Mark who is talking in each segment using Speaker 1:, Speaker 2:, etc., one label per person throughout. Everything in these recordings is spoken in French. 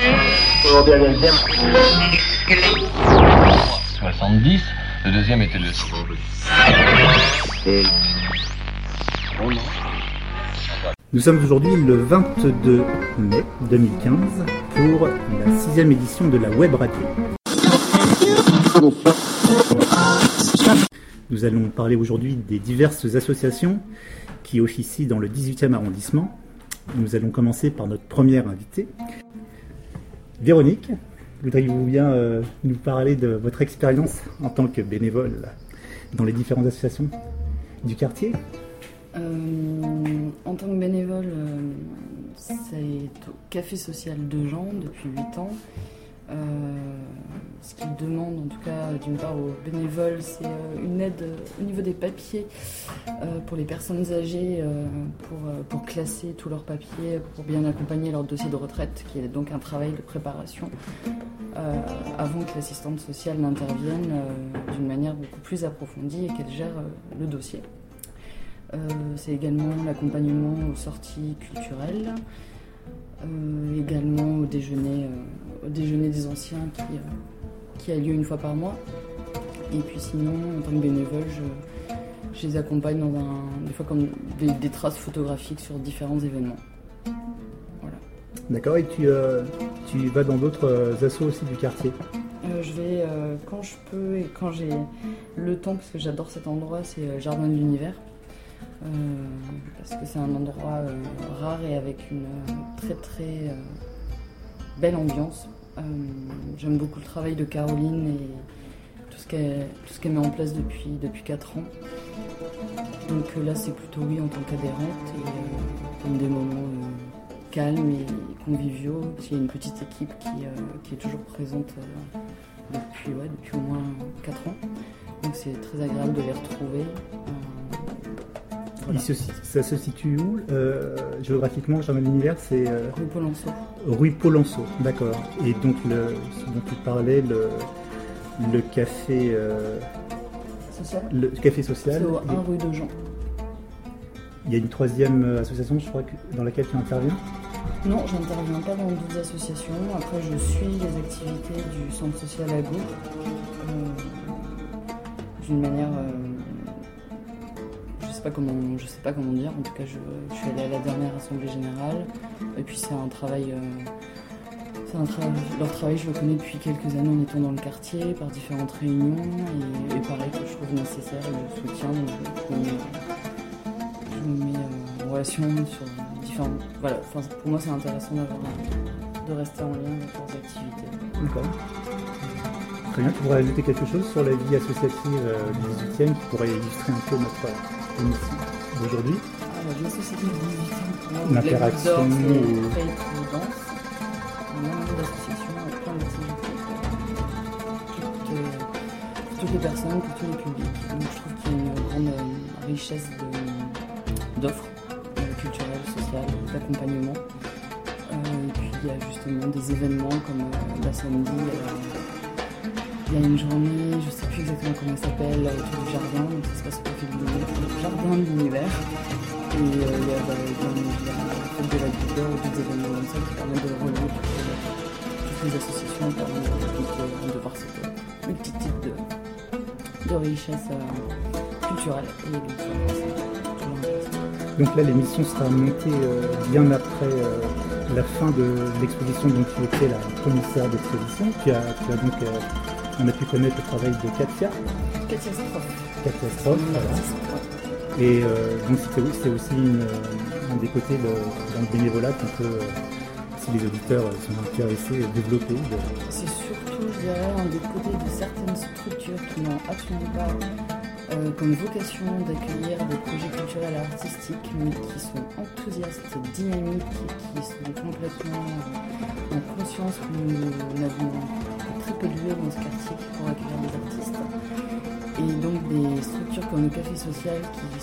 Speaker 1: Aujourd'hui, à l'Algérie.
Speaker 2: 70, le deuxième était le...
Speaker 3: Nous sommes aujourd'hui le 22 mai 2015 pour la 6e édition de la Web Radio. Nous allons parler aujourd'hui des diverses associations qui officient dans le 18e arrondissement. Nous allons commencer par notre première invitée. Véronique, voudriez-vous bien nous parler de votre expérience en tant que bénévole dans les différentes associations du quartier ?
Speaker 4: En tant que bénévole, c'est au Café Social de Jean depuis 8 ans. Ce qu'il demande, en tout cas, d'une part aux bénévoles, c'est une aide au niveau des papiers pour les personnes âgées, pour classer tous leurs papiers, pour bien accompagner leur dossier de retraite, qui est donc un travail de préparation avant que l'assistante sociale n'intervienne d'une manière beaucoup plus approfondie et qu'elle gère le dossier. C'est également l'accompagnement aux sorties culturelles, également au déjeuner des anciens qui a lieu une fois par mois. Et puis sinon, en tant que bénévole, je les accompagne dans des fois comme des traces photographiques sur différents événements. Voilà.
Speaker 3: D'accord, et tu vas dans d'autres assos aussi du quartier ?
Speaker 4: Je vais quand je peux et quand j'ai le temps, parce que j'adore cet endroit, c'est Jardin de l'Univers. Parce que c'est un endroit rare et avec une très très belle ambiance. J'aime beaucoup le travail de Caroline et tout ce qu'elle met en place depuis 4 ans. Donc là c'est plutôt oui en tant qu'adhérente et comme des moments calmes et conviviaux. Parce qu'il y a une petite équipe qui est toujours présente depuis au moins 4 ans. Donc c'est très agréable de les retrouver. Voilà.
Speaker 3: Ça se situe où géographiquement, Jardin de l'Univers, c'est
Speaker 4: Rue Pollenceau.
Speaker 3: Rue Pollenceau, d'accord. Et donc, ce dont tu parlais, le café
Speaker 4: social.
Speaker 3: Le café social.
Speaker 4: C'est au 1 rue de Jean.
Speaker 3: Il y a une troisième association, je crois, dans laquelle tu interviens ?
Speaker 4: Non, je n'interviens pas dans d'autres associations. Après, je suis les activités du centre social à Gouttes d'une manière... je sais pas comment dire, en tout cas je suis allée à la dernière assemblée générale et puis leur travail je le connais depuis quelques années en étant dans le quartier par différentes réunions et pareil que je trouve nécessaire et je soutiens, donc je me mets en relation sur différentes... Voilà, pour moi c'est intéressant de rester en lien avec leurs activités.
Speaker 3: D'accord. Très bien, tu pourrais ajouter quelque chose sur la vie associative du 18e qui pourrait illustrer un peu notre émission d'aujourd'hui ?
Speaker 4: La vie associative du 18e,
Speaker 3: l'interaction
Speaker 4: c'est très dense. On a un nombre d'associations avec plein d'activités pour toutes les personnes, pour tous les publics. Donc je trouve qu'il y a une grande richesse d'offres culturelles, sociales, d'accompagnement. Et puis il y a justement des événements comme samedi. Il y a une journée, je ne sais plus exactement comment elle s'appelle, autour du jardin, donc ça se passe au Jardin de l'Univers. Et il y a la fête de l'agriculteur ou d'autres événements comme ça qui permettent de relier toutes les associations et de voir cette multitude de richesses culturelles. Et donc c'est toujours intéressant.
Speaker 3: Donc là, l'émission sera montée bien après la fin de l'exposition dont tu étais la commissaire d'exposition. Tu as donc... on a pu connaître le travail de Katia Stroff, voilà. Et donc c'est aussi un des côtés dans le bénévolat qu'on peut, si les auditeurs sont intéressés, développer.
Speaker 4: C'est surtout, je dirais, un des côtés de certaines structures qui n'ont absolument pas comme vocation d'accueillir des projets culturels et artistiques, mais qui sont enthousiastes, dynamiques, et qui sont complètement en conscience que nous avons très peu de lieux dans ce quartier pour accueillir des artistes. Et donc des structures comme le Café Social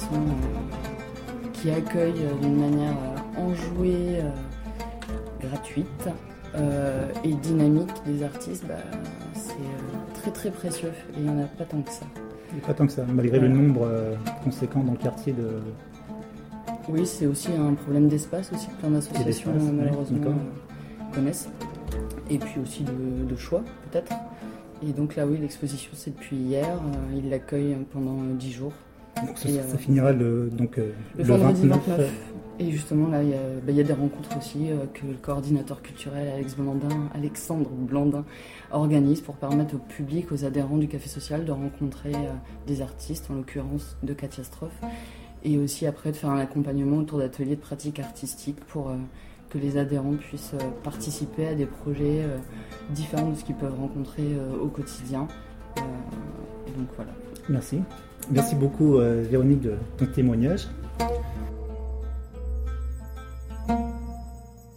Speaker 4: qui accueillent d'une manière enjouée, gratuite et dynamique des artistes, c'est très très précieux et il n'y en a pas tant que ça.
Speaker 3: Pas tant que ça, malgré le nombre conséquent dans le quartier de...
Speaker 4: Oui, c'est aussi un problème d'espace aussi que plein d'associations malheureusement connaissent. et puis aussi de choix peut-être. Et donc là oui, l'exposition c'est depuis hier, il l'accueille pendant 10 jours.
Speaker 3: Donc ça finira le
Speaker 4: vendredi 29.
Speaker 3: 29.
Speaker 4: Et justement là il y a des rencontres aussi que le coordinateur culturel Alexandre Blandin organise pour permettre au public, aux adhérents du Café Social de rencontrer des artistes, en l'occurrence de Katia Stroff, et aussi après de faire un accompagnement autour d'ateliers de pratique artistique pour que les adhérents puissent participer à des projets différents de ce qu'ils peuvent rencontrer au quotidien. Et donc voilà.
Speaker 3: Merci. Merci beaucoup Véronique de ton témoignage.